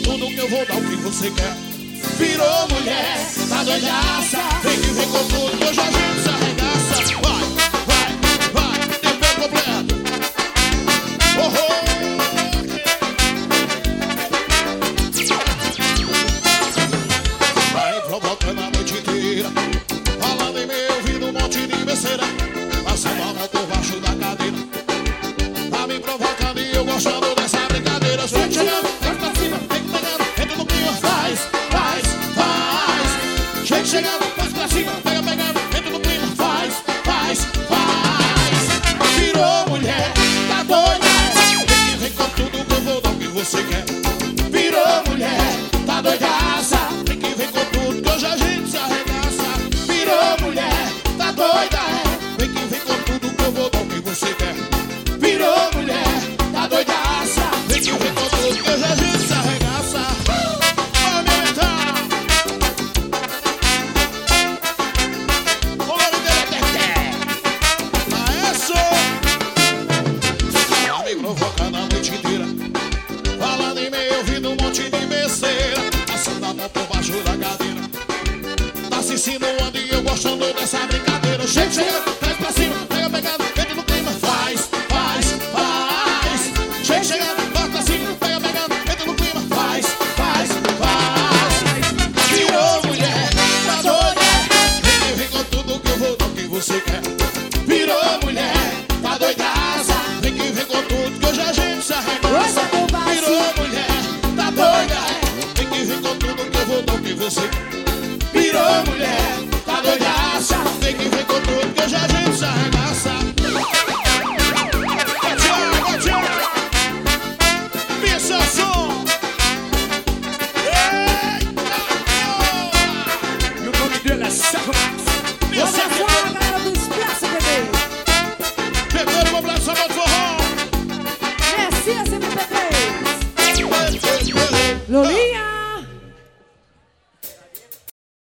tudo que eu vou dar o que você quer. Virou mulher, tá doidaça. Vem que vem com tudo que eu já gente se arregaça. Vai, vai, vai, TP completo. Oh, oh. Vai provocando a noite inteira, falando em meu ouvido um monte de besteira. Passando a mão por baixo da cadeira, tá me provocando e eu gostando dessa brincadeira. Vem chegando, vem pra cima, vem pegando, entra no clima. Faz, faz, faz. Vem chegando, vai pra cima, pega pegando, entra no clima. Faz, faz, faz. Virou mulher, tá doida. Vem com tudo que eu vou dar o que você quer. Virou mulher, tá doidaça. Vem que vem com tudo que hoje a gente se arregaça. Virou mulher, tá doida. Vem que vem com tudo que eu vou dar o que você quer. Virou mulher, tá doidaça. Vem que vem com tudo que hoje a gente se arregaça. Vamos aumentar. O nome dele é Teté. Maestro. Tá me provocando a noite inteira, falando em meu ouvido um monte de besteira. Passando a mão por baixo da cadeira, tá se insinuando e eu gostando dessa brincadeira. Gente, chega.